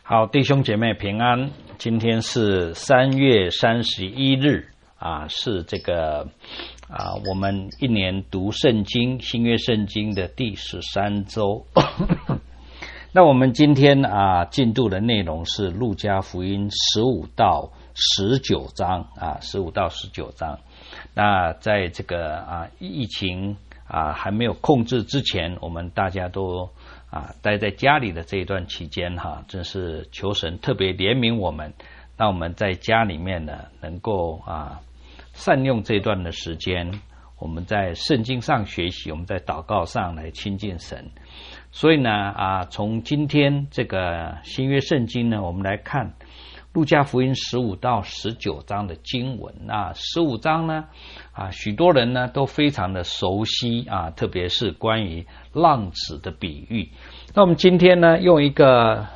好，弟兄姐妹平安。今天是3月31日是这个我们一年读圣经新约圣经的第13周。那我们今天进度的内容是路加福音15到19章15到19章。那在这个疫情还没有控制之前，我们大家都待在家里的这一段期间真是求神特别怜悯我们，那我们在家里面呢能够善用这段的时间，我们在圣经上学习，我们在祷告上来亲近神。所以呢从今天这个新约圣经呢，我们来看路加福音15到19章的经文。那15章呢许多人呢都非常的熟悉特别是关于浪子的比喻。那我们今天呢用一个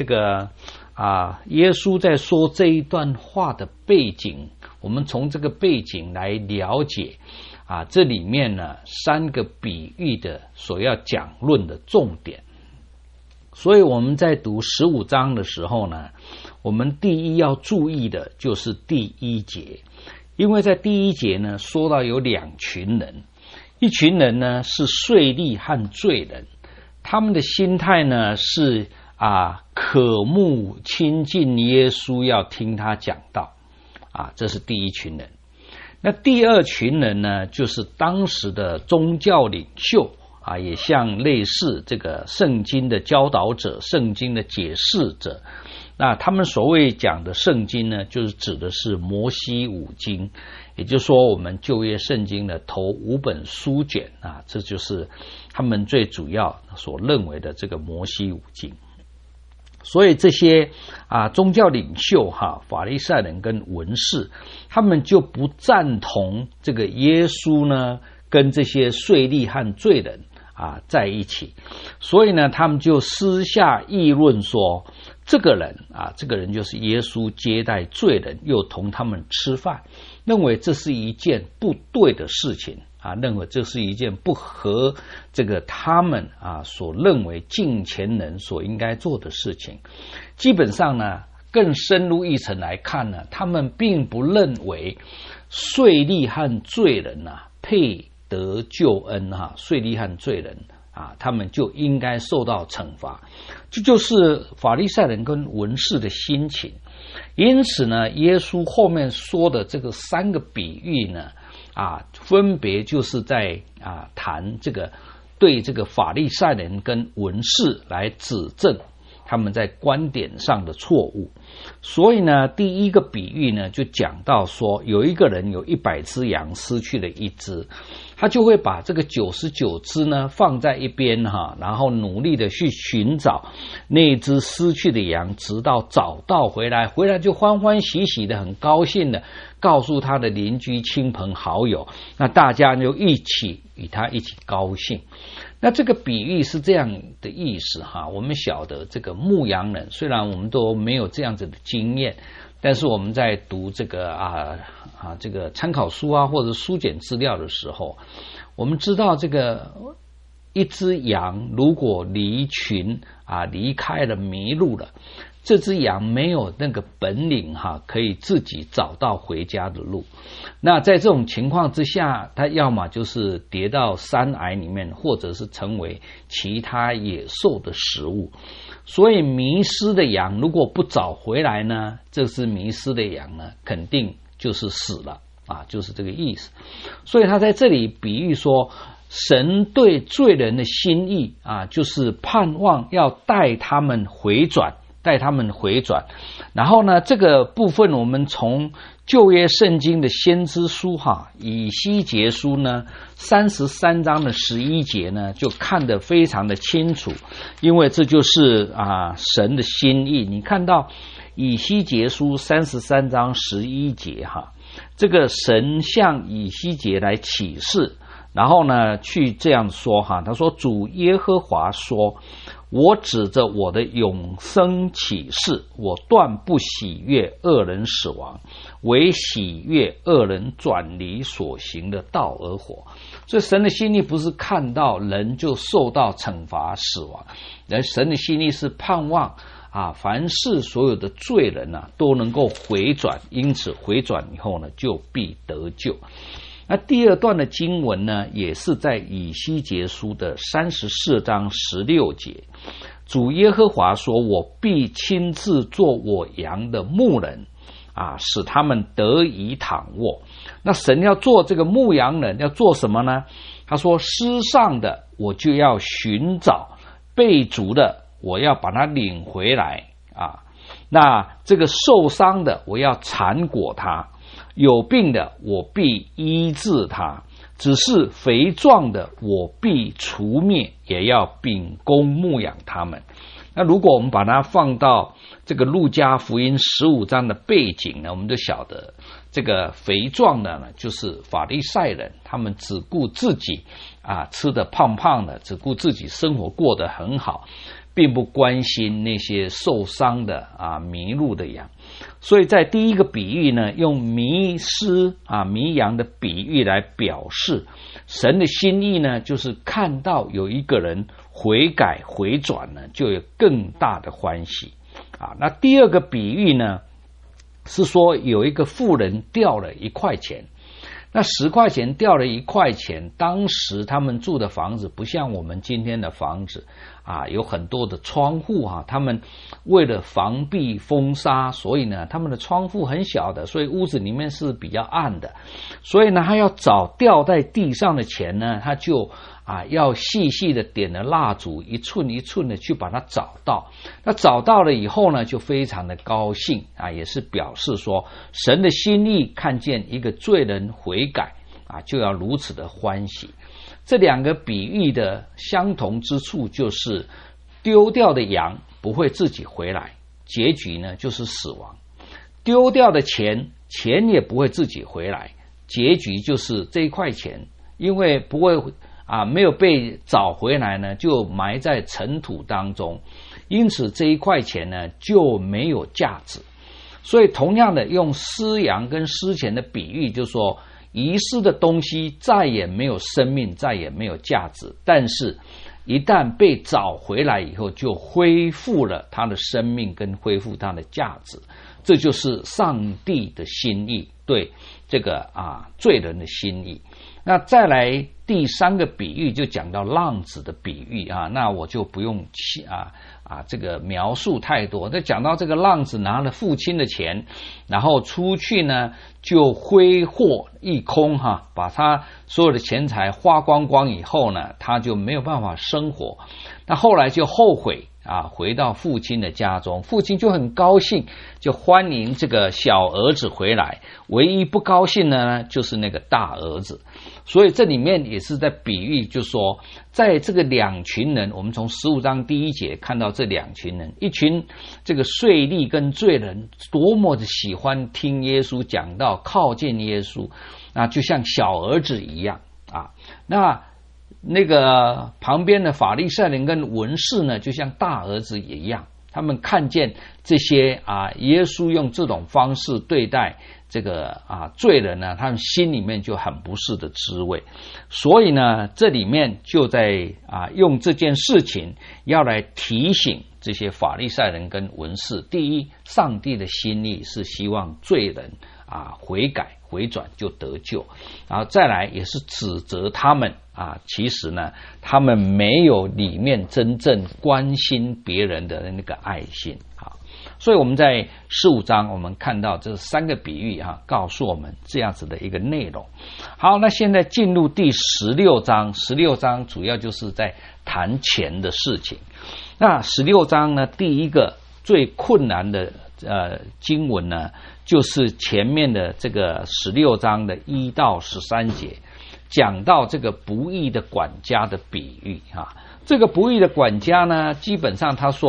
耶稣在说这一段话的背景，我们从这个背景来了解这里面呢3个比喻的所要讲论的重点。所以我们在读15章的时候呢，我们第一要注意的就是第1节，因为在第1节呢说到有2群人，一群人呢是税吏和罪人，他们的心态呢是渴慕亲近耶稣，要听他讲道这是第一群人。那第2群人呢，就是当时的宗教领袖也像类似这个圣经的教导者、圣经的解释者。那他们所谓讲的圣经呢，就是指的是摩西五经，也就是说我们旧约圣经的头5本书卷这就是他们最主要所认为的这个摩西五经。所以这些宗教领袖法利赛人跟文士，他们就不赞同这个耶稣呢跟这些税吏和罪人在一起。所以呢他们就私下议论说，这个人就是耶稣接待罪人，又同他们吃饭，认为这是一件不对的事情认为这是一件不合这个他们所认为敬虔人所应该做的事情。基本上呢更深入一层来看呢，他们并不认为税吏和罪人配得救恩税吏和罪人他们就应该受到惩罚。这就是法利赛人跟文士的心情。因此呢耶稣后面说的这个3个比喻呢分别就是在谈这个对这个法利赛人跟文士来指正他们在观点上的错误。所以呢第1个比喻呢就讲到说，有一个人有100只羊，失去了1只，他就会把这个99只呢放在一边然后努力的去寻找那只失去的羊，直到找到回来就欢欢喜喜的很高兴的告诉他的邻居亲朋好友，那大家就一起与他一起高兴。那这个比喻是这样的意思我们晓得这个牧羊人，虽然我们都没有这样子的经验，但是我们在读这个这个参考书或者书简资料的时候，我们知道这个一只羊如果离群离开了，迷路了，这只羊没有那个本领可以自己找到回家的路。那在这种情况之下，它要么就是跌到山崖里面，或者是成为其他野兽的食物。所以迷失的羊如果不找回来呢，这只迷失的羊呢肯定就是死了就是这个意思。所以他在这里比喻说，神对罪人的心意就是盼望要带他们回转。然后呢这个部分我们从旧约圣经的先知书以西结书呢33章的11节呢就看得非常的清楚，因为这就是神的心意。你看到以西结书33章11节这个神向以西结来启示然后呢去这样说哈，他说主耶和华说，我指着我的永生起誓，我断不喜悦恶人死亡，唯喜悦恶人转离所行的道而活。所以神的心意不是看到人就受到惩罚死亡，而神的心意是盼望凡是所有的罪人都能够回转，因此回转以后呢就必得救。那第二段的经文呢，也是在以西结书的34章16节，主耶和华说，我必亲自做我羊的牧人使他们得以躺卧。那神要做这个牧羊人要做什么呢？他说失丧的我就要寻找，被逐的我要把他领回来那这个受伤的我要缠裹他，有病的我必医治他，只是肥壮的我必除灭，也要秉公牧养他们。那如果我们把它放到这个路加福音15章的背景呢，我们就晓得这个肥壮的呢，就是法利赛人，他们只顾自己吃得胖胖的，只顾自己生活过得很好，并不关心那些受伤的迷路的羊。所以在第一个比喻呢，用迷失迷羊的比喻来表示神的心意呢，就是看到有一个人悔改回转呢，就有更大的欢喜那第二个比喻呢，是说有一个妇人掉了1块钱，那10块钱掉了1块钱，当时他们住的房子不像我们今天的房子有很多的窗户他们为了防避风沙，所以呢他们的窗户很小的，所以屋子里面是比较暗的，所以呢他要找掉在地上的钱呢，他就要细细的点了蜡烛，一寸一寸的去把它找到。那找到了以后呢，就非常的高兴也是表示说神的心意看见一个罪人悔改就要如此的欢喜。这两个比喻的相同之处就是丢掉的羊不会自己回来，结局呢就是死亡；丢掉的钱也不会自己回来，结局就是这1块钱因为不会没有被找回来呢，就埋在尘土当中，因此这1块钱呢就没有价值。所以同样的，用失羊跟失钱的比喻，就是说遗失的东西再也没有生命，再也没有价值，但是一旦被找回来以后，就恢复了它的生命跟恢复它的价值。这就是上帝的心意，对这个罪人的心意。那再来第3个比喻，就讲到浪子的比喻那我就不用这个描述太多。那讲到这个浪子拿了父亲的钱，然后出去呢就挥霍一空把他所有的钱财花光光以后呢，他就没有办法生活。那后来就后悔回到父亲的家中，父亲就很高兴，就欢迎这个小儿子回来，唯一不高兴的呢就是那个大儿子。所以这里面也是在比喻，就是说在这个2群人，我们从15章第1节看到这2群人，一群这个税吏跟罪人多么的喜欢听耶稣讲道，靠近耶稣就像小儿子一样那个旁边的法利赛人跟文士呢，就像大儿子一样，他们看见这些耶稣用这种方式对待这个罪人呢，他们心里面就很不是的滋味。所以呢，这里面就在用这件事情要来提醒这些法利赛人跟文士，第一，上帝的心意是希望罪人悔改回转就得救，然后再来也是指责他们其实呢他们没有里面真正关心别人的那个爱心所以我们在15章我们看到这3个比喻告诉我们这样子的一个内容。好，那现在进入第16章，16章主要就是在谈钱的事情。那16章呢，第一个最困难的经文呢，就是前面的这个16章的1到13节，讲到这个不义的管家的比喻这个不义的管家呢，基本上他说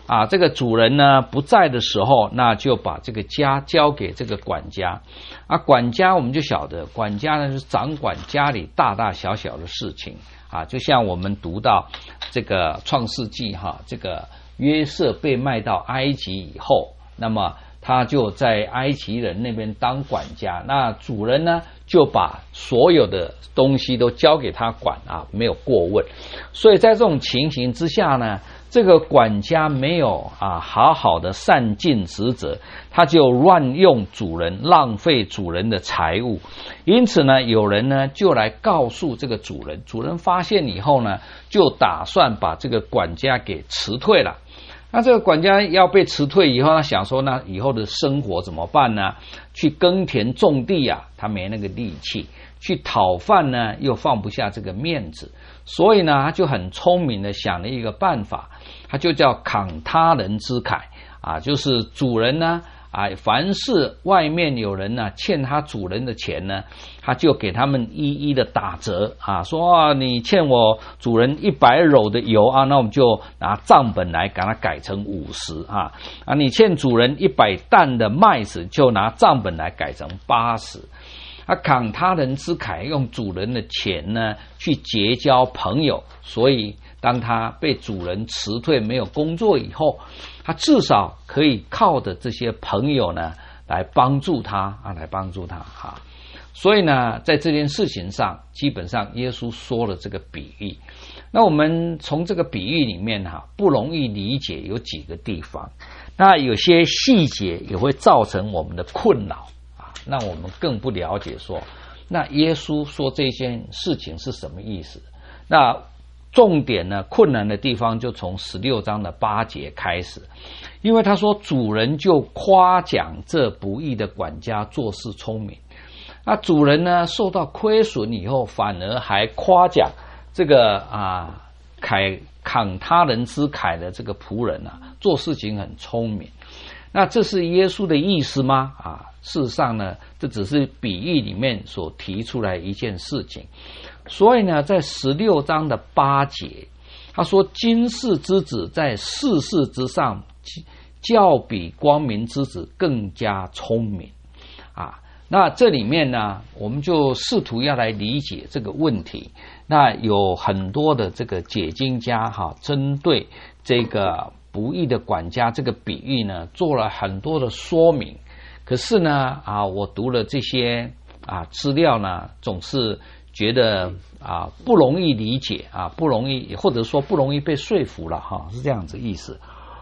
这个主人呢不在的时候，那就把这个家交给这个管家。管家我们就晓得，管家呢是掌管家里大大小小的事情就像我们读到这个创世纪这个约瑟被卖到埃及以后，那么他就在埃及人那边当管家，那主人呢就把所有的东西都交给他管没有过问。所以在这种情形之下呢，这个管家没有好好的善尽职责，他就乱用主人，浪费主人的财物。因此呢，有人呢就来告诉这个主人，主人发现以后呢，就打算把这个管家给辞退了。那这个管家要被辞退以后，他想说，那以后的生活怎么办呢？去耕田种地他没那个力气；去讨饭呢，又放不下这个面子。所以呢，他就很聪明的想了一个办法，他就叫慷他人之慨就是主人呢凡是外面有人呢欠他主人的钱呢，他就给他们一一的打折说你欠我主人100篓的油那我们就拿账本来给他改成50你欠主人100担的麦子，就拿账本来改成80。慷他人之慨，用主人的钱呢去结交朋友，所以当他被主人辞退没有工作以后，他至少可以靠着这些朋友呢来帮助他所以呢，在这件事情上，基本上耶稣说了这个比喻。那我们从这个比喻里面不容易理解有几个地方，那有些细节也会造成我们的困扰那我们更不了解说，那耶稣说这件事情是什么意思？那重点呢，困难的地方就从16章的8节开始，因为他说主人就夸奖这不义的管家做事聪明。那主人呢受到亏损以后，反而还夸奖这个慷他人之慨的这个仆人做事情很聪明。那这是耶稣的意思吗？事实上呢，这只是比喻里面所提出来一件事情。所以呢，在16章的8节，他说今世之子在世事之上，较比光明之子更加聪明那这里面呢，我们就试图要来理解这个问题。那有很多的这个解经家针对这个不义的管家这个比喻呢，做了很多的说明。可是呢我读了这些资料呢，总是觉得不容易理解不容易，或者说不容易被说服了是这样子意思。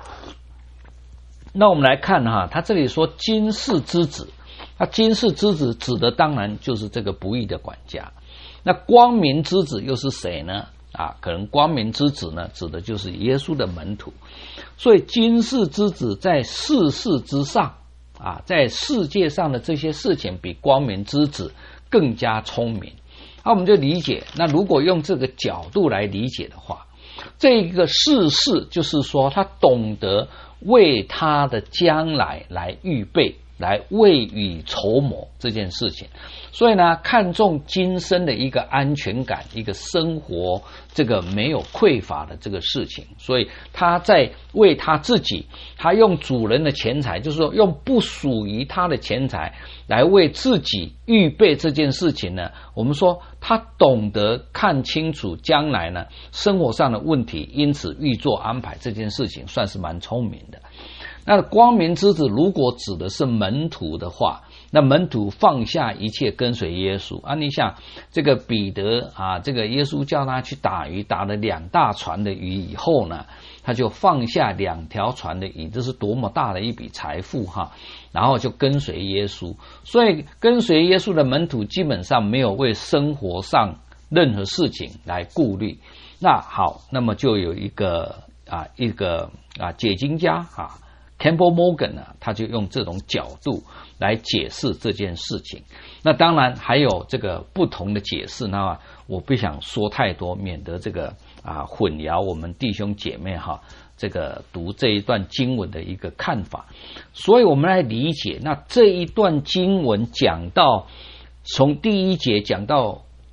那我们来看他这里说今世之子，那今世之子指的当然就是这个不义的管家。那光明之子又是谁呢？可能光明之子呢，指的就是耶稣的门徒。所以今世之子在世事之上在世界上的这些事情比光明之子更加聪明。我们就理解，那如果用这个角度来理解的话，这个世事就是说他懂得为他的将来来预备，来未雨绸缪这件事情。所以呢，看重今生的一个安全感，一个生活这个没有匮乏的这个事情。所以他在为他自己，他用主人的钱财，就是说用不属于他的钱财来为自己预备这件事情呢，我们说他懂得看清楚将来呢生活上的问题，因此预做安排，这件事情算是蛮聪明的。那光明之子如果指的是门徒的话，那门徒放下一切跟随耶稣你想这个彼得这个耶稣叫他去打鱼，打了2大船的鱼以后呢，他就放下2条船的鱼，这是多么大的一笔财富然后就跟随耶稣。所以跟随耶稣的门徒基本上没有为生活上任何事情来顾虑。那好，那么就有一个解经家Campbell Morgan 他就用这种角度来解释这件事情。那当然还有这个不同的解释，那我不想说太多，免得这个混淆我们弟兄姐妹这个读这一段经文的一个看法。所以我们来理解，那这一段经文讲到从第1节讲到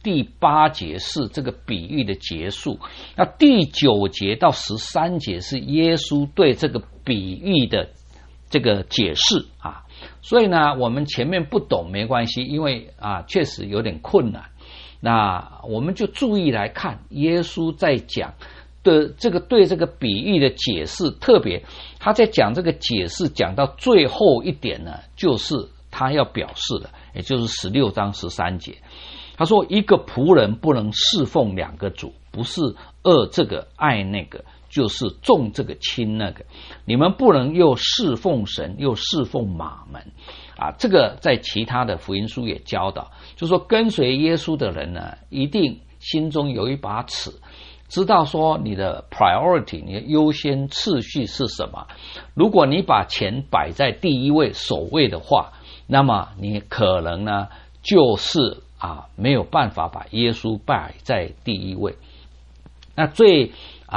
第8节是这个比喻的结束，那第9节到13节是耶稣对这个比喻的这个解释啊。所以呢，我们前面不懂没关系，因为确实有点困难。那我们就注意来看耶稣在讲的这个对这个比喻的解释，特别他在讲这个解释讲到最后一点呢，就是他要表示的，也就是16章13节。他说一个仆人不能侍奉2个主，不是恶这个爱那个，就是重这个轻那个。你们不能又侍奉神又侍奉马门这个在其他的福音书也教导，就是说跟随耶稣的人呢，一定心中有一把尺，知道说你的 priority， 你的优先次序是什么。如果你把钱摆在第一位首位的话，那么你可能呢就是没有办法把耶稣摆在第一位。那最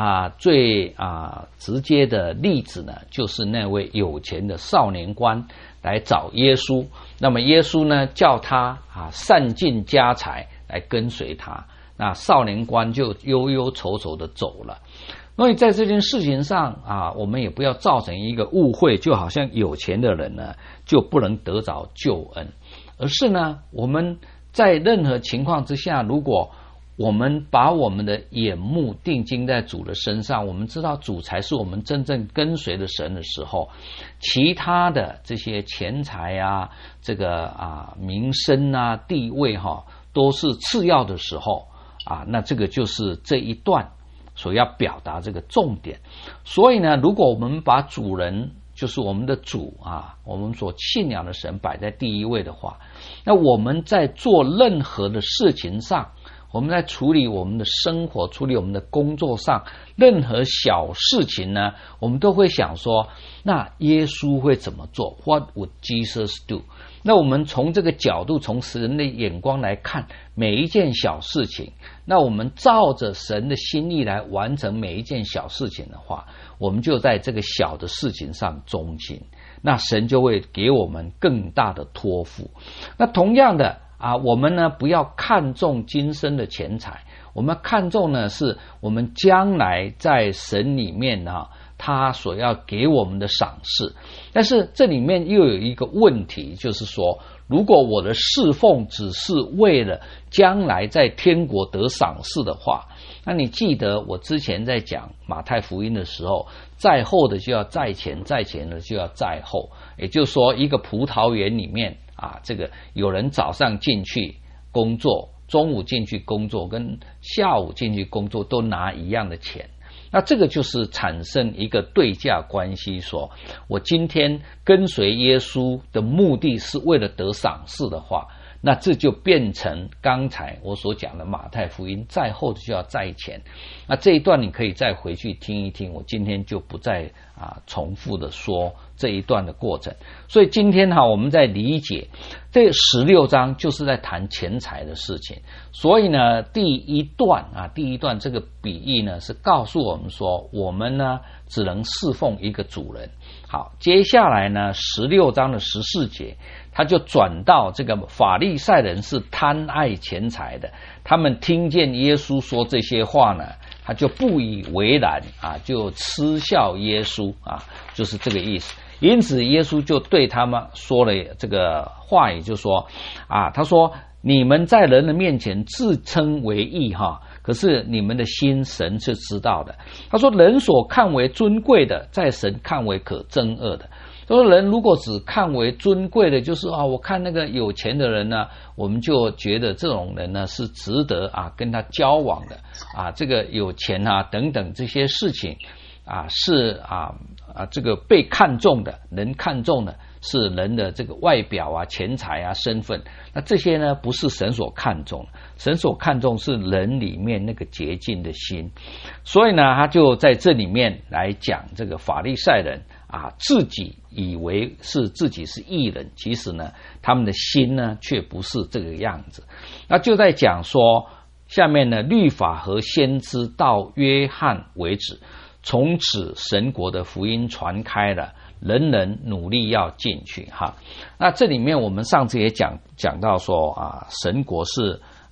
直接的例子呢，就是那位有钱的少年官来找耶稣，那么耶稣呢叫他散尽家财来跟随他，那少年官就忧忧愁愁的走了。所以在这件事情上我们也不要造成一个误会，就好像有钱的人呢就不能得着救恩，而是呢我们在任何情况之下，如果我们把我们的眼目定睛在主的身上，我们知道主才是我们真正跟随的神的时候，其他的这些钱财这个名声地位都是次要的时候那这个就是这一段所要表达这个重点。所以呢，如果我们把主人就是我们的主我们所信仰的神摆在第一位的话，那我们在做任何的事情上，我们在处理我们的生活，处理我们的工作上，任何小事情呢，我们都会想说，那耶稣会怎么做？ What would Jesus do？ 那我们从这个角度，从神的眼光来看每一件小事情，那我们照着神的心意来完成每一件小事情的话，我们就在这个小的事情上忠心，那神就会给我们更大的托付。那同样的我们呢不要看重今生的钱财，我们看重呢是我们将来在神里面他所要给我们的赏赐。但是这里面又有一个问题，就是说如果我的侍奉只是为了将来在天国得赏赐的话，那你记得我之前在讲马太福音的时候，在后的就要在前，在前的就要在后。也就是说一个葡萄园里面这个有人早上进去工作，中午进去工作，跟下午进去工作都拿一样的钱，那这个就是产生一个对价关系，说我今天跟随耶稣的目的是为了得赏赐的话，那这就变成刚才我所讲的马太福音在后的就要在前。那这一段你可以再回去听一听，我今天就不再重复的说这一段的过程。所以今天我们在理解这16章就是在谈钱财的事情。所以呢第一段这个比喻呢是告诉我们说，我们呢只能侍奉一个主人。好，接下来呢16章的14节，他就转到这个法利赛人是贪爱钱财的，他们听见耶稣说这些话呢，他就不以为然就嗤笑耶稣就是这个意思。因此耶稣就对他们说了这个话语，就说他说你们在人的面前自称为义可是你们的心神是知道的。他说人所看为尊贵的，在神看为可憎恶的。他说人如果只看为尊贵的，就是我看那个有钱的人呢，我们就觉得这种人呢是值得跟他交往的这个有钱等等这些事情是这个被看重的，人看重的是人的这个外表钱财身份。那这些呢不是神所看重的，神所看重是人里面那个洁净的心。所以呢他就在这里面来讲这个法利赛人自己以为是自己是义人，其实呢他们的心呢却不是这个样子。那就在讲说下面呢，律法和先知到约翰为止，从此神国的福音传开了，人人努力要进去那这里面我们上次也讲到说神国是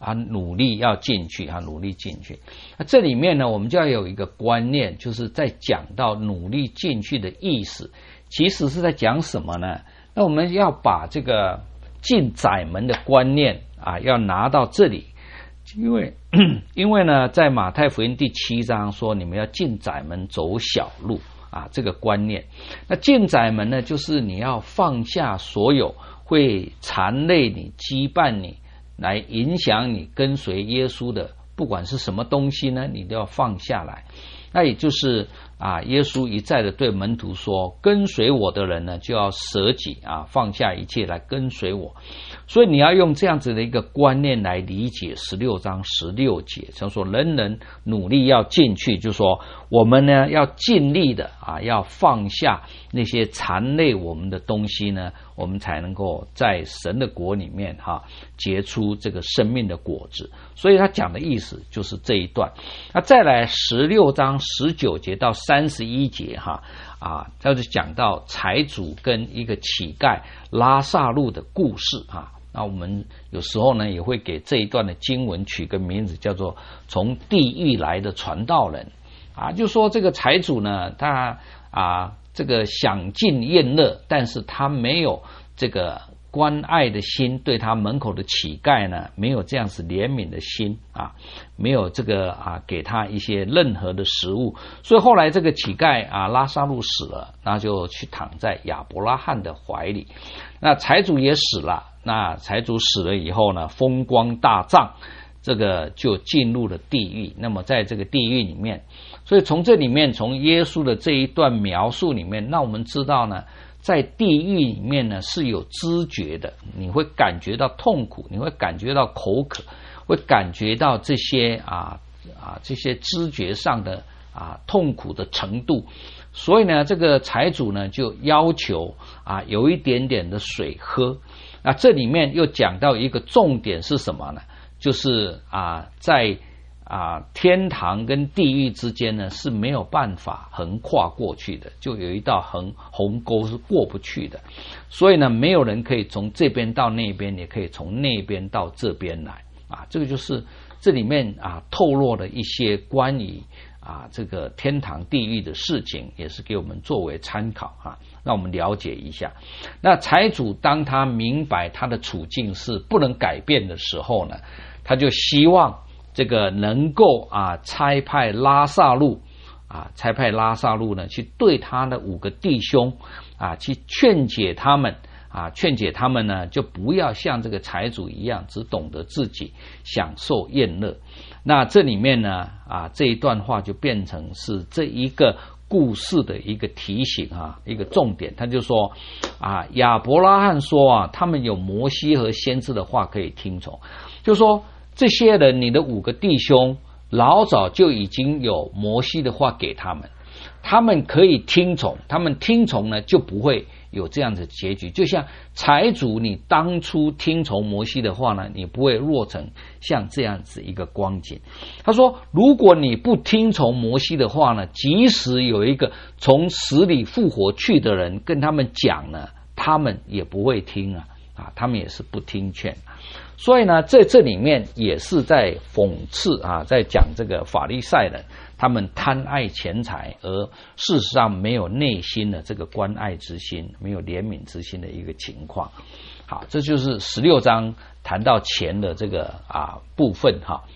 努力要进去努力进去。那这里面呢，我们就要有一个观念，就是在讲到努力进去的意思，其实是在讲什么呢？那我们要把这个进窄门的观念要拿到这里，因为呢，在马太福音第7章说，你们要进窄门走小路这个观念。那进窄门呢，就是你要放下所有会缠累你、羁绊你、来影响你跟随耶稣的，不管是什么东西呢，你都要放下来。那也就是耶稣一再的对门徒说，跟随我的人呢，就要舍己放下一切来跟随我。所以你要用这样子的一个观念来理解16章16节，就说人人努力要进去，就说我们呢要尽力的要放下那些缠累我们的东西呢，我们才能够在神的国里面结出这个生命的果子。所以他讲的意思就是这一段。那再来16章19节到31节他就讲到财主跟一个乞丐拉撒路的故事那我们有时候呢也会给这一段的经文取个名字，叫做从地狱来的传道人就说这个财主呢，他这个享尽宴乐，但是他没有这个关爱的心，对他门口的乞丐呢没有这样子怜悯的心没有这个给他一些任何的食物。所以后来这个乞丐拉撒路死了，那就去躺在亚伯拉罕的怀里。那财主也死了，那财主死了以后呢，风光大葬，这个就进入了地狱。那么在这个地狱里面，所以从这里面，从耶稣的这一段描述里面，让我们知道呢，在地狱里面呢是有知觉的，你会感觉到痛苦，你会感觉到口渴，会感觉到这些这些知觉上的痛苦的程度。所以呢，这个财主呢就要求有一点点的水喝。那这里面又讲到一个重点是什么呢？就是在天堂跟地狱之间呢是没有办法横跨过去的，就有一道鸿沟是过不去的。所以呢，没有人可以从这边到那边，也可以从那边到这边来这个就是这里面透露了一些关于这个天堂地狱的事情，也是给我们作为参考让我们了解一下。那财主当他明白他的处境是不能改变的时候呢，他就希望这个能够差派拉撒路呢去对他的5个弟兄去劝解他们呢，就不要像这个财主一样只懂得自己享受宴乐。那这里面呢这一段话就变成是这一个故事的一个提醒一个重点。他就说亚伯拉罕说他们有摩西和先知的话可以听从，就说这些人，你的5个弟兄老早就已经有摩西的话给他们，他们可以听从，他们听从呢就不会有这样的结局。就像财主，你当初听从摩西的话呢，你不会落成像这样子一个光景。他说如果你不听从摩西的话呢，即使有一个从死里复活去的人跟他们讲呢，他们也不会听他们也是不听劝。所以呢，在这里面也是在讽刺在讲这个法利赛人他们贪爱钱财，而事实上没有内心的这个关爱之心，没有怜悯之心的一个情况。好，这就是16章谈到钱的这个部分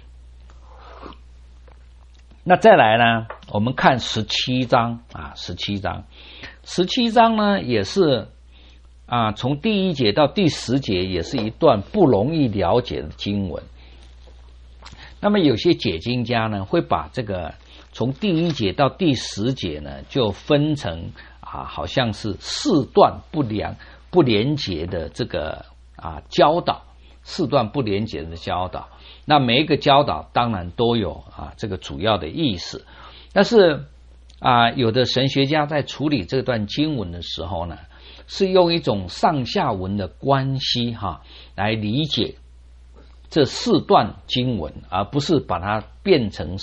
那再来呢，我们看17章17章呢也是从第1节到第10节，也是一段不容易了解的经文。那么有些解经家呢会把这个从第1节到第10节呢就分成好像是4段不连结的这个教导，4段不连结的教导。那每一个教导当然都有这个主要的意思，但是有的神学家在处理这段经文的时候呢，是用一种上下文的关系来理解这4段经文，而不是把它变成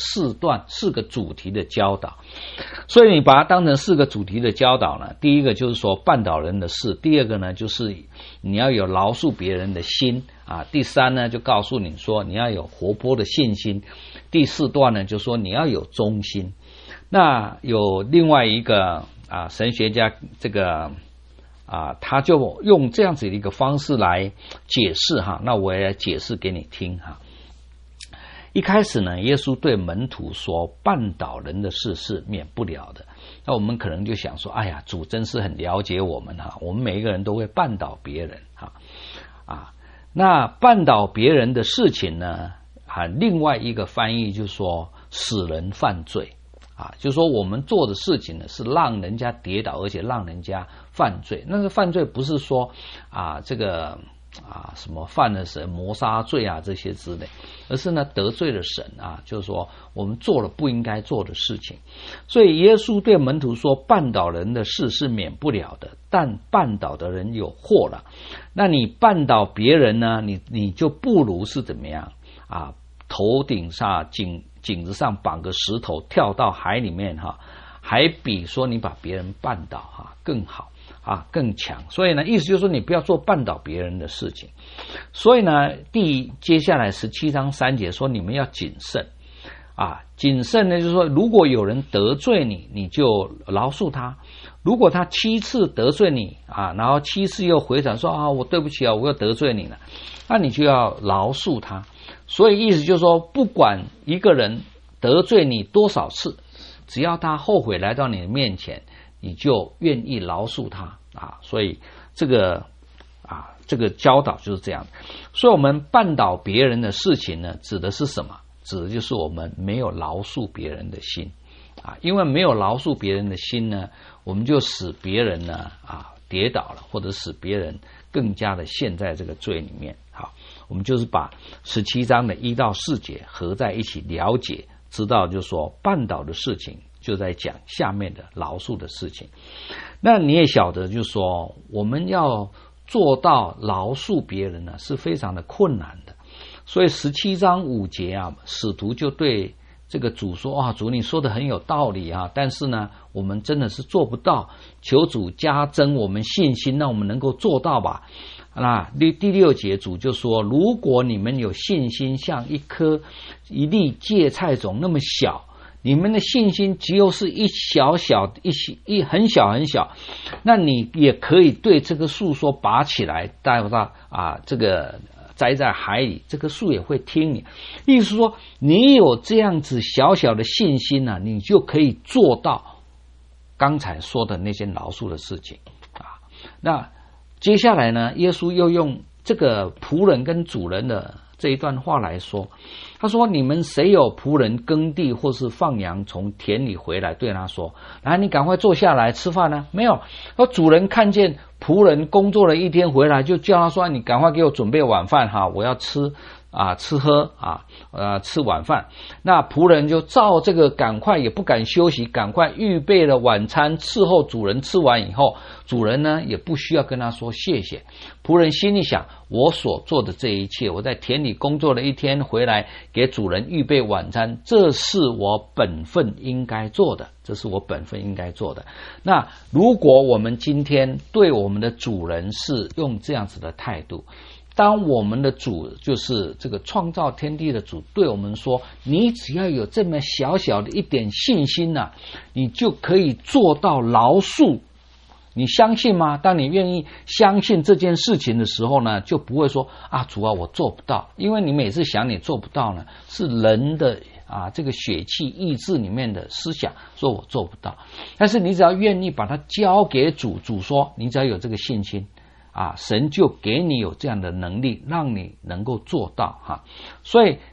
4个主题的教导。所以你把它当成4个主题的教导呢，第一个就是说绊倒人的事，第二个呢就是你要有饶恕别人的心啊，第三呢就告诉你说你要有活泼的信心，第4段呢就说你要有忠心。那有另外一个神学家这个他就用这样子的一个方式来解释哈，那我也来解释给你听哈。一开始呢，耶稣对门徒说绊倒人的事是免不了的。那我们可能就想说，哎呀，主真是很了解我们哈，我们每一个人都会绊倒别人哈。那绊倒别人的事情呢，另外一个翻译就是说使人犯罪。就是说我们做的事情呢是让人家跌倒，而且让人家犯罪。那个犯罪不是说这个什么犯了神谋杀罪这些之类，而是呢得罪了神就是说我们做了不应该做的事情。所以耶稣对门徒说绊倒人的事是免不了的，但绊倒的人有祸了。那你绊倒别人呢，你就不如是怎么样头顶上颈子上绑个石头跳到海里面还比说你把别人绊倒更好更强。所以呢，意思就是说你不要做绊倒别人的事情。所以呢，接下来17章3节说你们要谨慎谨慎呢，就是说如果有人得罪你，你就饶恕他。如果他7次得罪你然后7次又回转说我对不起我又得罪你了，那你就要饶恕他。所以意思就是说，不管一个人得罪你多少次，只要他后悔来到你的面前，你就愿意饶恕他所以这个教导就是这样。所以我们绊倒别人的事情呢，指的是什么？指的就是我们没有饶恕别人的心因为没有饶恕别人的心呢，我们就使别人呢跌倒了，或者使别人更加的陷在这个罪里面。好，我们就是把17章的1到4节合在一起了解，知道就是说绊倒的事情就在讲下面的饶恕的事情。那你也晓得就是说我们要做到饶恕别人呢是非常的困难的。所以17章5节使徒就对这个主说主你说的很有道理但是呢我们真的是做不到，求主加增我们信心，让我们能够做到吧。那第6节主就说，如果你们有信心像一粒芥菜种那么小，你们的信心只有是很小很小，那你也可以对这个树说拔起来带到这个栽在海里，这棵树也会听你。意思说你有这样子小小的信心你就可以做到刚才说的那些饶恕的事情那接下来呢，耶稣又用这个仆人跟主人的这一段话来说，他说你们谁有仆人耕地或是放羊从田里回来，对他说来你赶快坐下来吃饭呢？没有，主人看见仆人工作了一天回来，就叫他说你赶快给我准备晚饭我要吃喝吃晚饭。那仆人就照这个赶快，也不敢休息，赶快预备了晚餐伺候主人。吃完以后，主人呢也不需要跟他说谢谢。仆人心里想，我所做的这一切，我在田里工作了一天回来给主人预备晚餐，这是我本分应该做的，这是我本分应该做的。那如果我们今天对我们的主人是用这样子的态度，当我们的主就是这个创造天地的主对我们说，你只要有这么小小的一点信心你就可以做到饶恕。你相信吗？当你愿意相信这件事情的时候呢，就不会说主我做不到。因为你每次想你做不到呢，是人的这个血气意志里面的思想说我做不到。但是你只要愿意把它交给主，主说你只要有这个信心神就给你有这样的能力，让你能够做到所以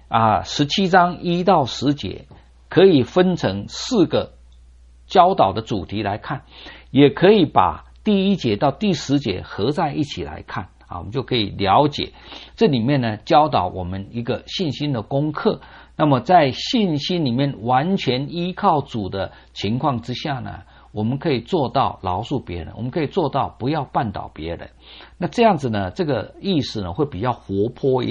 17章1到10节可以分成4个教导的主题来看，也可以把第1节到第10节合在一起来看我们就可以了解这里面呢教导我们一个信心的功课。那么在信心里面完全依靠主的情况之下呢，我们可以做到饶恕别人，我们可以做到不要绊倒别人。那这样子呢，这个意思呢会比较活泼一点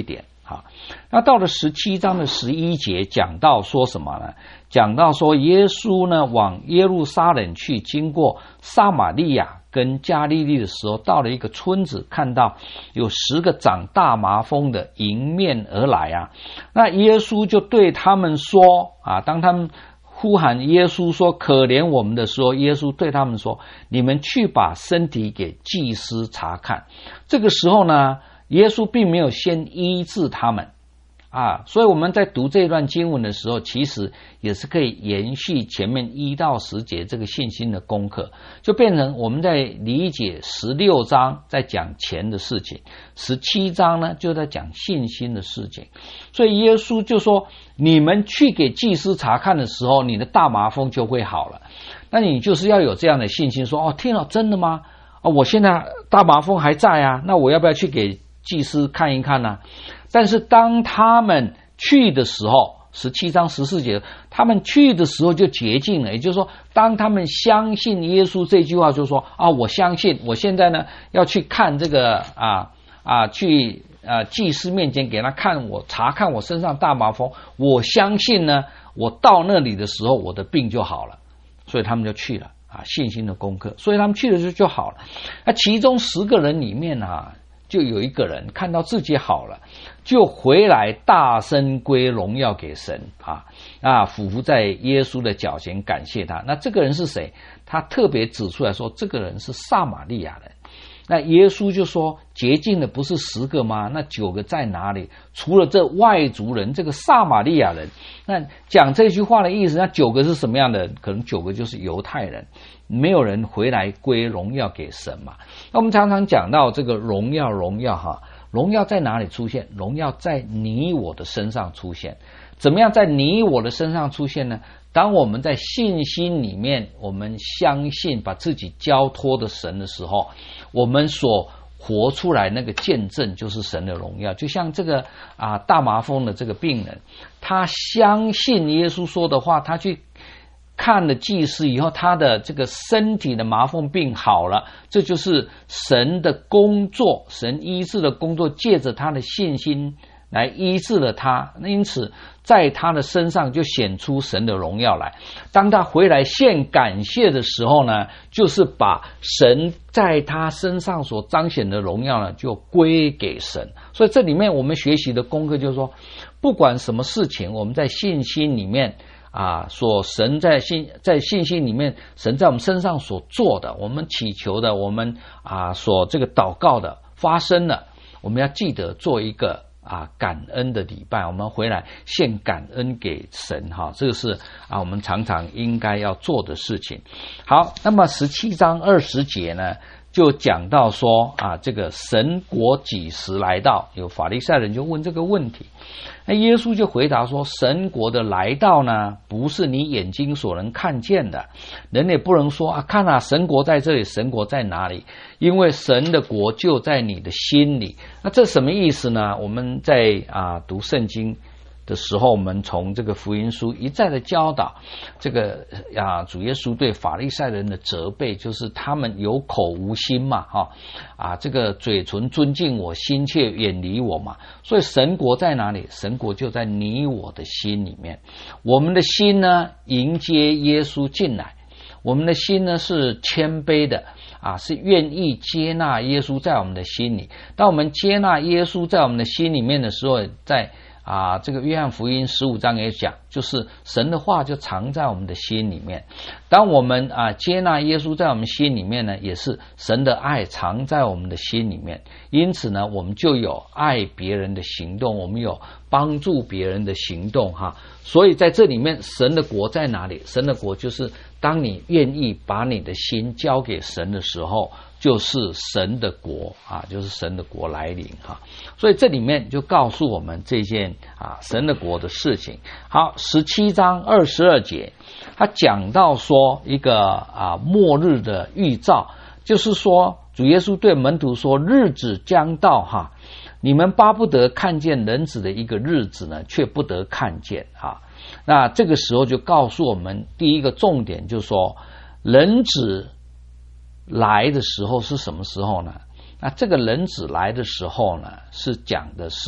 好，那到了17章的11节讲到说什么呢？讲到说耶稣呢往耶路撒冷去，经过撒玛利亚跟加利利的时候，到了一个村子，看到有10个长大麻风的迎面而来啊。那耶稣就对他们说啊，当他们呼喊耶稣说可怜我们的时候，耶稣对他们说，你们去把身体给祭司查看。这个时候呢，耶稣并没有先医治他们啊，所以我们在读这段经文的时候，其实也是可以延续前面1到10节这个信心的功课，就变成我们在理解16章在讲钱的事情，17章呢就在讲信心的事情。所以耶稣就说，你们去给祭司查看的时候，你的大麻风就会好了。那你就是要有这样的信心，说天啊，真的吗？我现在大麻风还在啊，那我要不要去给祭司看一看呢？但是当他们去的时候，17章14节，他们去的时候就洁净了。也就是说，当他们相信耶稣这句话，就说我相信，我现在呢要去看这个去祭司面前给他看，我查看我身上大麻风，我相信呢，我到那里的时候我的病就好了，所以他们就去了信心的功课，所以他们去了就好了。那其中10个人里面就有一个人看到自己好了，就回来大声归荣耀给神俯伏在耶稣的脚前感谢他。那这个人是谁？他特别指出来说，这个人是撒玛利亚人。那耶稣就说，洁净的不是10个吗？那9个在哪里？除了这外族人，这个撒玛利亚人。那讲这句话的意思，那9个是什么样的人？可能9个就是犹太人，没有人回来归荣耀给神嘛。那我们常常讲到这个荣耀荣耀在哪里出现？荣耀在你我的身上出现。怎么样在你我的身上出现呢？当我们在信心里面，我们相信把自己交托的神的时候，我们所活出来那个见证就是神的荣耀。就像这个大麻风的这个病人，他相信耶稣说的话，他去看了祭司以后，他的这个身体的麻风病好了，这就是神的工作，神医治的工作，借着他的信心来医治了他。因此在他的身上就显出神的荣耀来。当他回来献感谢的时候呢，就是把神在他身上所彰显的荣耀呢，就归给神。所以这里面我们学习的功课就是说，不管什么事情，我们在信心里面所神在信心里面，神在我们身上所做的，我们祈求的，我们所这个祷告的发生了，我们要记得做一个感恩的礼拜，我们回来献感恩给神这个是我们常常应该要做的事情。好，那么17章20节呢，就讲到说这个神国几时来到？有法利赛人就问这个问题，那耶稣就回答说，神国的来到呢，不是你眼睛所能看见的，人也不能说看神国在这里，神国在哪里？因为神的国就在你的心里。那这什么意思呢？我们在读圣经的时候，我们从这个福音书一再的教导这个主耶稣对法利赛人的责备，就是他们有口无心嘛这个嘴唇尊敬我，心却远离我嘛。所以神国在哪里？神国就在你我的心里面。我们的心呢，迎接耶稣进来，我们的心呢是谦卑的是愿意接纳耶稣在我们的心里。当我们接纳耶稣在我们的心里面的时候，在这个约翰福音15章也讲，就是神的话就藏在我们的心里面。当我们接纳耶稣在我们心里面呢，也是神的爱藏在我们的心里面。因此呢，我们就有爱别人的行动，我们有帮助别人的行动所以在这里面，神的国在哪里？神的国就是当你愿意把你的心交给神的时候，就是神的国就是神的国来临所以这里面就告诉我们这件神的国的事情。好，17章22节，他讲到说一个末日的预兆，就是说主耶稣对门徒说，日子将到你们巴不得看见人子的一个日子呢，却不得看见那这个时候就告诉我们第一个重点，就是说人子来的时候是什么时候呢？那这个人子来的时候呢，是讲的是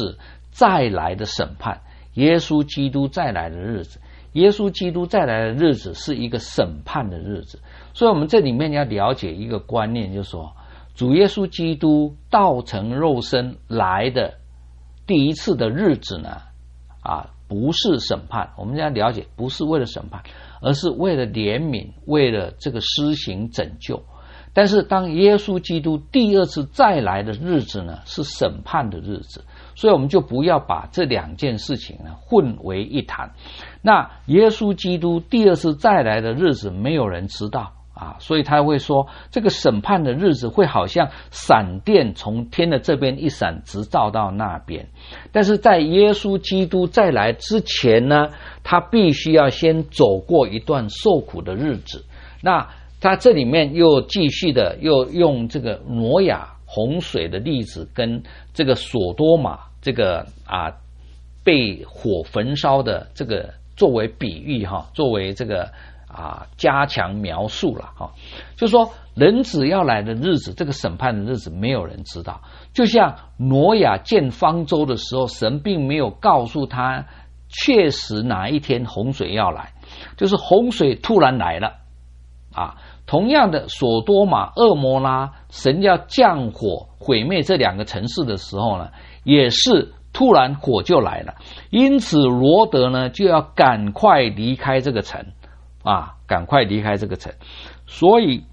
再来的审判，耶稣基督再来的日子，耶稣基督再来的日子是一个审判的日子。所以我们这里面要了解一个观念，就是说主耶稣基督道成肉身来的第一次的日子呢，不是审判，我们要了解不是为了审判，而是为了怜悯，为了这个施行拯救。但是当耶稣基督第二次再来的日子呢，是审判的日子。所以我们就不要把这两件事情呢混为一谈。那耶稣基督第二次再来的日子没有人知道所以他会说这个审判的日子会好像闪电从天的这边一闪直照到那边。但是在耶稣基督再来之前呢，他必须要先走过一段受苦的日子。那他这里面又继续的又用这个挪亚洪水的例子跟这个所多玛这个被火焚烧的这个作为比喻作为这个加强描述了就是说人子要来的日子，这个审判的日子没有人知道。就像挪亚建方舟的时候，神并没有告诉他确实哪一天洪水要来，就是洪水突然来了同样的，所多玛、蛾摩拉，神要降火毁灭这两个城市的时候呢，也是突然火就来了。因此罗德呢就要赶快离开这个城赶快离开这个城。所以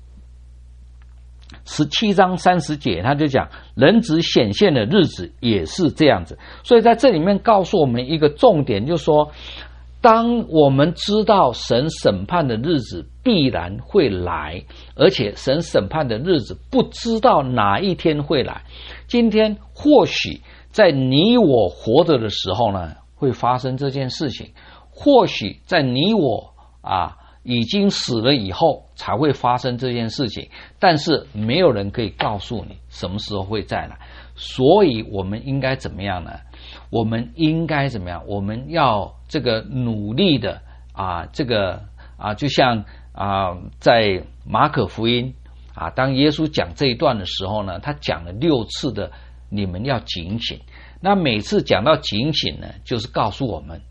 17章30节他就讲人子显现的日子也是这样子。所以在这里面告诉我们一个重点，就是说当我们知道神审判的日子必然会来，而且神审判的日子不知道哪一天会来。今天或许在你我活着的时候呢会发生这件事情，或许在你我已经死了以后才会发生这件事情，但是没有人可以告诉你什么时候会再来。所以我们应该怎么样呢？我们应该怎么样？我们要这个努力的就像在马可福音当耶稣讲这一段的时候呢，他讲了6次的你们要警醒。那每次讲到警醒呢，就是告诉我们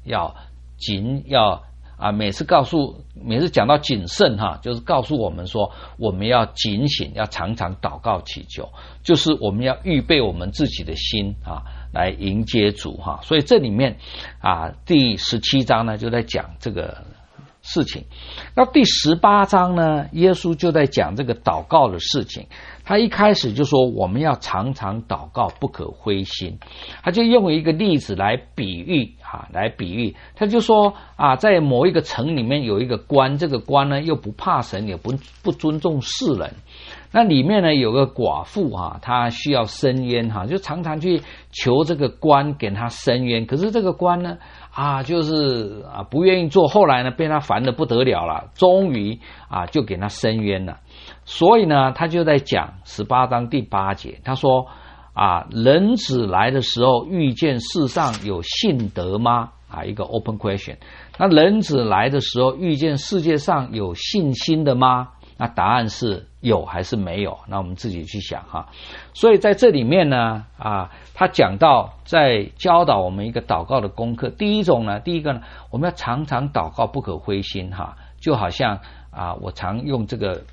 每次讲到谨慎就是告诉我们说我们要警醒，要常常祷告祈求，就是我们要预备我们自己的心来迎接主所以这里面第17章呢就在讲这个事情。那第18章呢，耶稣就在讲这个祷告的事情。他一开始就说我们要常常祷告，不可灰心。他就用一个例子来比喻他就说在某一个城里面有一个官，这个官呢又不怕神，也不尊重世人。那里面呢有个寡妇她需要伸冤就常常去求这个官给她伸冤。可是这个官呢就是不愿意做，后来呢被他烦得不得了了，终于就给他伸冤了。所以呢他就在讲18章第8节，他说人子来的时候遇见世上有信德吗？一个 open question。 那人子来的时候遇见世界上有信心的吗？那答案是有还是没有？那我们自己去想所以在这里面呢他讲到在教导我们一个祷告的功课。第一个呢我们要常常祷告，不可灰心就好像我常用这个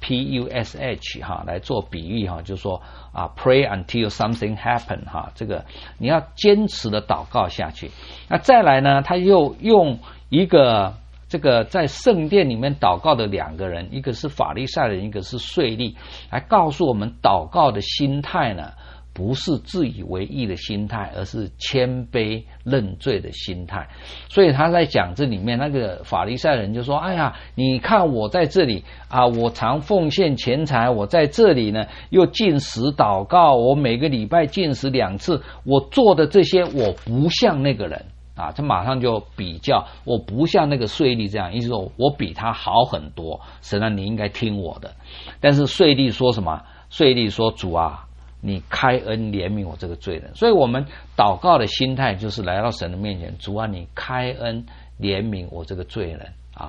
PUSH 来做比喻就是说pray until something happen 这个你要坚持的祷告下去。那再来呢，他又用一个这个在圣殿里面祷告的2个人，一个是法利赛人，一个是税吏，来告诉我们祷告的心态呢不是自以为意的心态，而是谦卑认罪的心态。所以他在讲这里面，那个法利赛人就说你看我在这里我常奉献钱财，我在这里呢又禁食祷告，我每个礼拜禁食2次，我做的这些我不像那个人他马上就比较，我不像那个税吏这样，意思说我比他好很多，神你应该听我的。但是税吏说什么？税吏说主你开恩怜悯我这个罪人。所以我们祷告的心态就是来到神的面前，主你开恩怜悯我这个罪人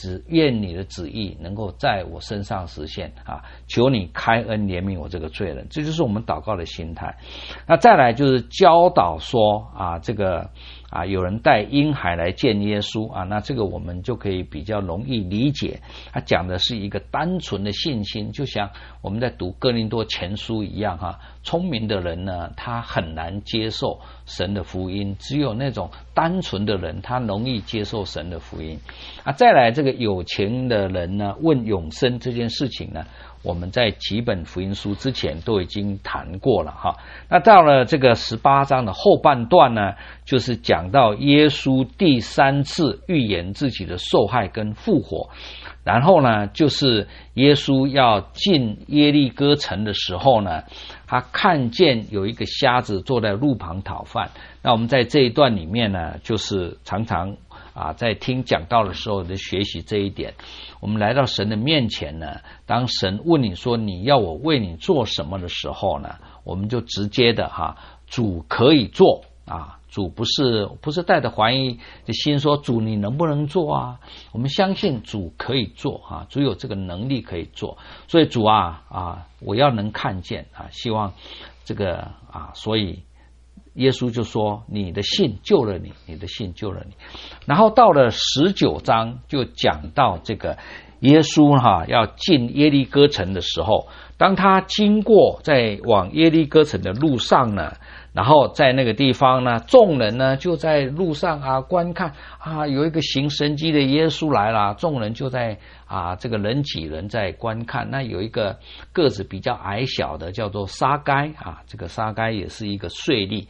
只愿你的旨意能够在我身上实现啊！求你开恩怜悯我这个罪人，这就是我们祷告的心态。那再来就是教导说啊，这个啊有人带婴孩来见耶稣啊，那这个我们就可以比较容易理解。他讲的是一个单纯的信心，就像我们在读哥林多前书一样哈。聪明的人呢，他很难接受神的福音，只有那种单纯的人，他容易接受神的福音啊。再来这个有钱的人呢，问永生这件事情呢，我们在几本福音书之前都已经谈过了哈。那到了这个18章的后半段呢，就是讲到耶稣第3次预言自己的受害跟复活，然后呢，就是耶稣要进耶利哥城的时候呢，他看见有一个瞎子坐在路旁讨饭。那我们在这一段里面呢，就是常常在听讲道的时候的学习这一点。我们来到神的面前呢，当神问你说你要我为你做什么的时候呢，我们就直接的主可以做啊。主不是带着怀疑的心说主你能不能做啊？我们相信主可以做啊，主有这个能力可以做。所以主我要能看见啊，希望这个所以耶稣就说你的信救了你，你的信救了你。然后到了19章就讲到这个耶稣要进耶利哥城的时候，当他经过在往耶利哥城的路上呢，然后在那个地方呢，众人呢就在路上观看有一个行神迹的耶稣来了，众人就在这个人挤人在观看。那有一个个子比较矮小的叫做撒该这个撒该也是一个税吏。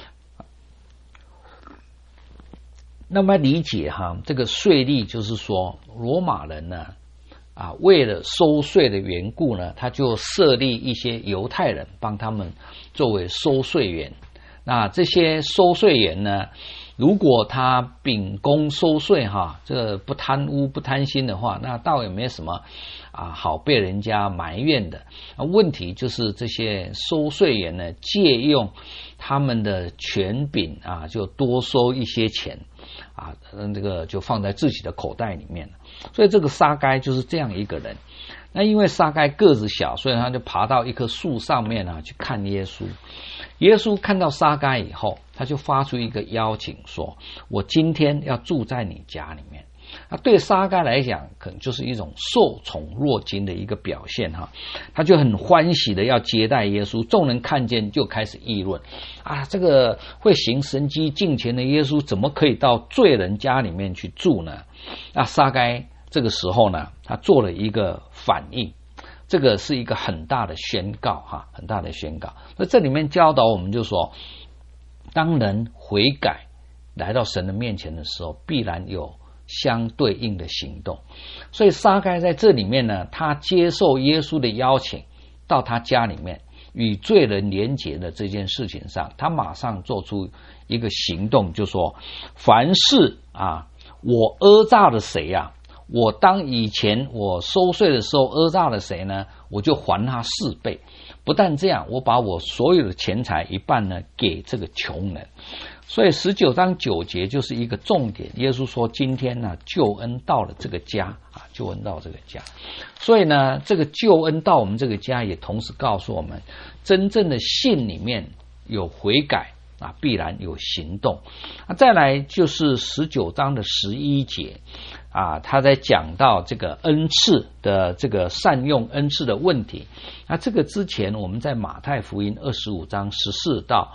那么理解这个税吏就是说罗马人呢为了收税的缘故呢，他就设立一些犹太人帮他们作为收税员。那这些收税员呢，如果他秉公收税这个不贪污不贪心的话，那倒也没什么好被人家埋怨的。问题就是这些收税员呢，借用他们的权柄就多收一些钱这个就放在自己的口袋里面了。所以这个撒该就是这样一个人。那因为撒该个子小，所以他就爬到一棵树上面去看耶稣。耶稣看到撒该以后，他就发出一个邀请说，我今天要住在你家里面。对撒该来讲可能就是一种受宠若惊的一个表现他就很欢喜的要接待耶稣。众人看见就开始议论这个会行神迹敬虔的耶稣怎么可以到罪人家里面去住呢？撒该这个时候呢，他做了一个反应，这个是一个很大的宣告很大的宣告。那这里面教导我们就说，当人悔改来到神的面前的时候，必然有相对应的行动。所以撒该在这里面呢，他接受耶稣的邀请到他家里面与罪人连结的这件事情上，他马上做出一个行动，就说凡是我讹诈了谁我当以前我收税的时候讹诈了谁呢，我就还他4倍。不但这样，我把我所有的钱财一半呢给这个穷人。所以19章9节就是一个重点。耶稣说今天呢救恩到了这个家救恩到这个家。所以呢这个救恩到我们这个家，也同时告诉我们真正的信里面有悔改必然有行动。再来就是19章的11节他在讲到这个恩赐的这个善用恩赐的问题。这个之前我们在马太福音25章14到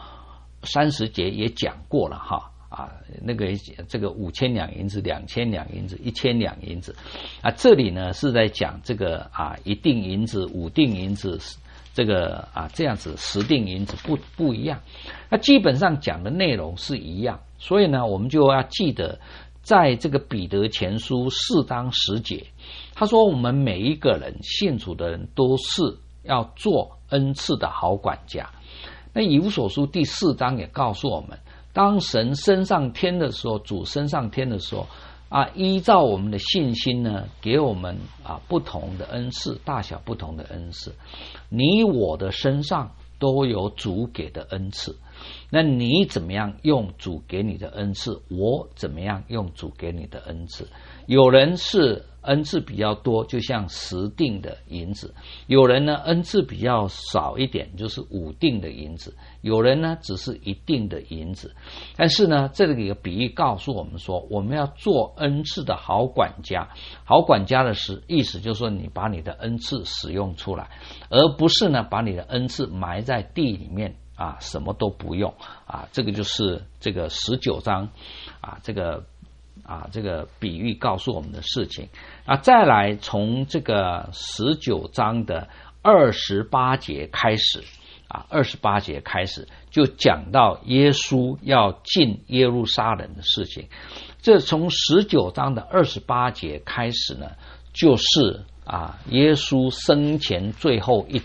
30节也讲过了那个这个5000两银子、2000两银子、1000两银子这里呢是在讲这个1锭银子、5锭银子，这个这样子10锭银子不一样。那基本上讲的内容是一样，所以呢我们就要记得在这个彼得前书4章10节，他说我们每一个人信主的人都是要做恩赐的好管家。那以弗所书第4章也告诉我们，当神升上天的时候，主升上天的时候依照我们的信心呢，给我们不同的恩赐，大小不同的恩赐。你我的身上都有主给的恩赐，那你怎么样用主给你的恩赐，我怎么样用主给你的恩赐。 有人是恩赐比较多，就像10锭的银子；有人呢恩赐比较少一点，就是5锭的银子；有人呢只是1锭的银子。但是呢，这里有个比喻告诉我们说，我们要做恩赐的好管家。好管家的意思就是说，你把你的恩赐使用出来，而不是呢把你的恩赐埋在地里面啊，什么都不用啊。这个就是这个19章啊，这个比喻告诉我们的事情啊。再来从这个19章的28节开始啊，28节开始就讲到耶稣要进耶路撒冷的事情。这从19章的28节开始呢，就是耶稣生前最后一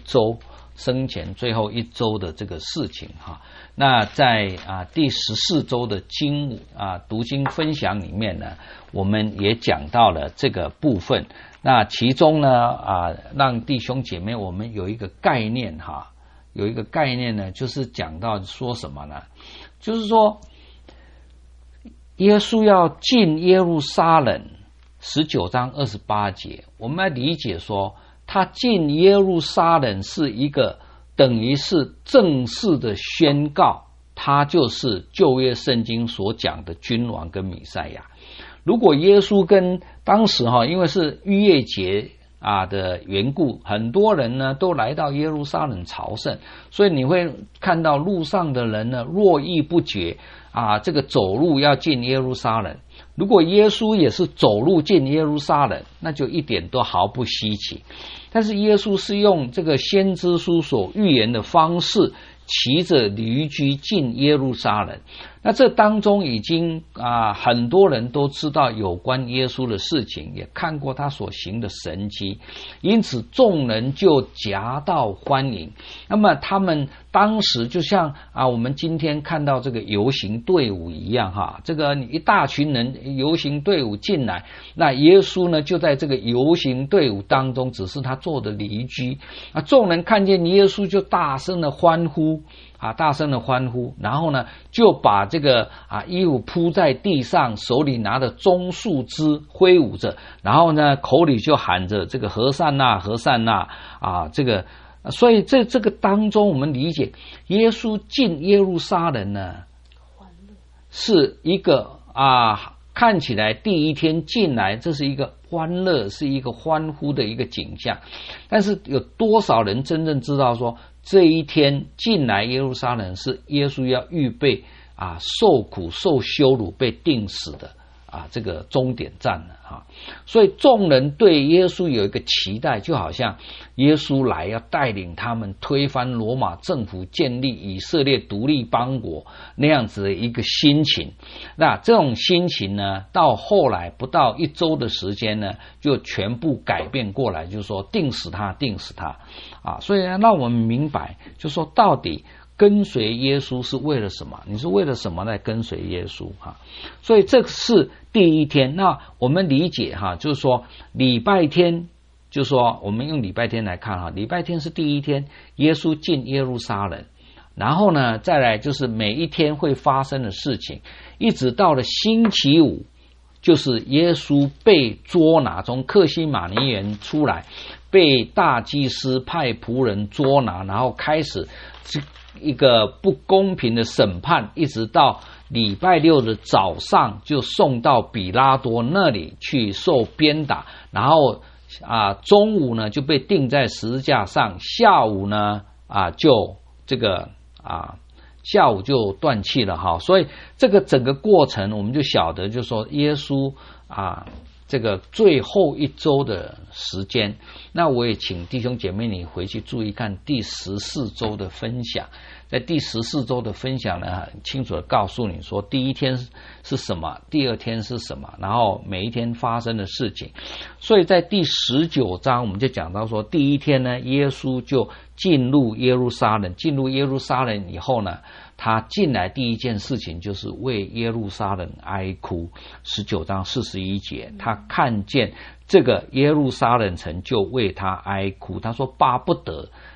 周的这个事情哈。那在第14周的读经分享里面呢，我们也讲到了这个部分。那其中呢让弟兄姐妹我们有一个概念哈，有一个概念呢，就是讲到说什么呢？就是说耶稣要进耶路撒冷，19章28节，我们要理解说，他进耶路撒冷是一个等于是正式的宣告，他就是旧约圣经所讲的君王跟弥赛亚。如果耶稣跟当时因为是逾越节的缘故，很多人呢都来到耶路撒冷朝圣，所以你会看到路上的人呢络绎不绝这个走路要进耶路撒冷。如果耶稣也是走路进耶路撒冷，那就一点都毫不稀奇。但是耶稣是用这个先知书所预言的方式，骑着驴驹进耶路撒冷。那这当中已经很多人都知道有关耶稣的事情，也看过他所行的神迹，因此众人就夹道欢迎。那么他们当时就像我们今天看到这个游行队伍一样哈，这个一大群人游行队伍进来，那耶稣呢就在这个游行队伍当中，只是他坐的驴驹众人看见耶稣就大声的欢呼，然后呢就把这个衣服铺在地上，手里拿着棕树枝挥舞着，然后呢口里就喊着这个和散那和散那这个。所以在这个当中我们理解耶稣进耶路撒冷呢是一个看起来第一天进来这是一个欢乐，是一个欢呼的一个景象，但是有多少人真正知道说这一天进来耶路撒冷是耶稣要预备受苦受羞辱被钉死的这个终点站了所以众人对耶稣有一个期待，就好像耶稣来要带领他们推翻罗马政府，建立以色列独立邦国那样子的一个心情。那这种心情呢，到后来不到1周的时间呢，就全部改变过来，就是说钉死他所以让我们明白，就是说到底跟随耶稣是为了什么？你是为了什么来跟随耶稣所以这是第一天。那我们理解就是说礼拜天，就是说我们用礼拜天来看礼拜天是第一天耶稣进耶路撒冷，然后呢再来就是每一天会发生的事情，一直到了星期五，就是耶稣被捉拿，从客西马尼园出来，被大祭司派仆人捉拿，然后开始一个不公平的审判，一直到礼拜6的早上就送到比拉多那里去受鞭打，然后中午呢就被钉在十字架上，下午呢就这个下午就断气了所以这个整个过程我们就晓得，就是说耶稣这个最后1周的时间。那我也请弟兄姐妹你回去注意看第14周的分享，在第14周的分享呢，很清楚的告诉你说第一天是什么，第二天是什么，然后每一天发生的事情。所以在第19章我们就讲到说，第一天呢，耶稣就进入耶路撒冷，进入耶路撒冷以后呢，他进来第一件事情就是为耶路撒冷哀哭。19章41节，他看见这个耶路撒冷城就为他哀哭，他说巴不得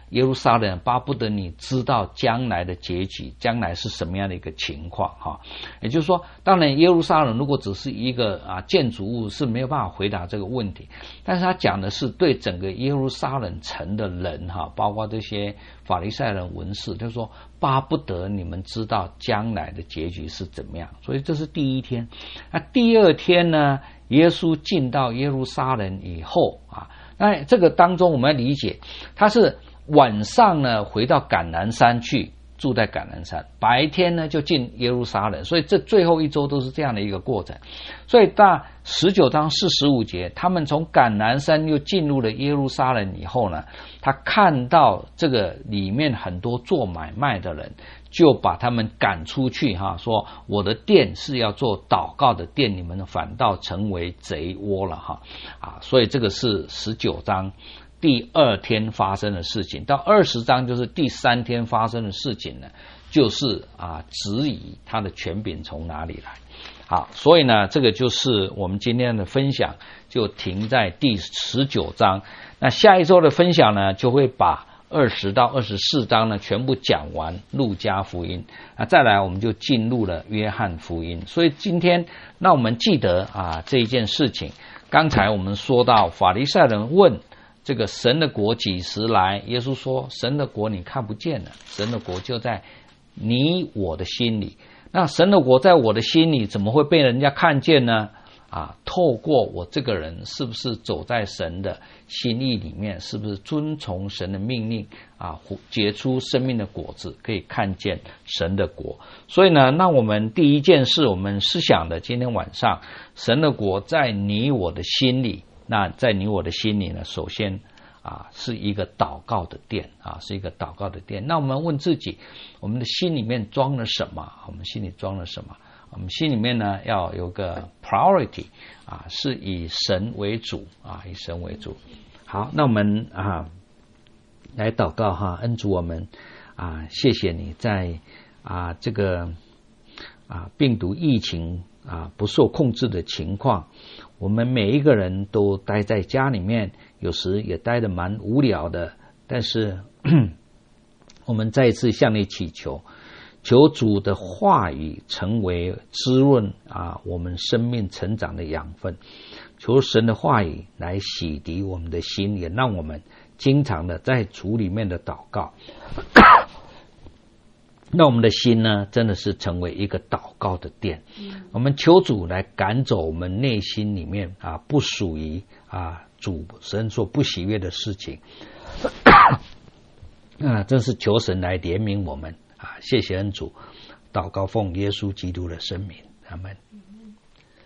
耶路撒冷巴不得你知道将来的结局，将来是什么样的一个情况哈。也就是说，当然耶路撒冷如果只是一个建筑物是没有办法回答这个问题，但是他讲的是对整个耶路撒冷城的人哈，包括这些法利赛人文士，就是说巴不得你们知道将来的结局是怎么样。所以这是第一天。那第二天呢，耶稣进到耶路撒冷以后那这个当中我们要理解，他是晚上呢回到橄榄山去，住在橄榄山，白天呢就进耶路撒冷，所以这最后一周都是这样的一个过程。所以到19章45节，他们从橄榄山又进入了耶路撒冷以后呢，他看到这个里面很多做买卖的人，就把他们赶出去说我的殿是要做祷告的殿，你们反倒成为贼窝了所以这个是19章第二天发生的事情。到20章就是第3天发生的事情呢，就是质疑他的权柄从哪里来。好，所以呢这个就是我们今天的分享就停在第19章。那下一周的分享呢，就会把20到24章呢全部讲完路加福音，再来我们就进入了约翰福音。所以今天那我们记得这一件事情，刚才我们说到法利赛人问这个神的国几时来，耶稣说神的国你看不见了，神的国就在你我的心里。那神的国在我的心里怎么会被人家看见呢？透过我这个人是不是走在神的心意里面，是不是遵从神的命令结出生命的果子，可以看见神的国。所以呢，那我们第一件事我们思想的今天晚上，神的国在你我的心里。那在你我的心里呢，首先是一个祷告的殿是一个祷告的殿。那我们问自己，我们的心里面装了什么？我们心里装了什么？我们心里面呢要有个 priority 是以神为主以神为主。好，那我们来祷告恩主我们谢谢你在这个病毒疫情不受控制的情况，我们每一个人都待在家里面，有时也待得蛮无聊的，但是我们再一次向你祈求，求主的话语成为滋润我们生命成长的养分，求神的话语来洗涤我们的心，也让我们经常的在主里面的祷告那我们的心呢，真的是成为一个祷告的殿。我们求主来赶走我们内心里面不属于主神所不喜悦的事情真是求神来怜悯我们谢谢恩主，祷告奉耶稣基督的圣名，阿们。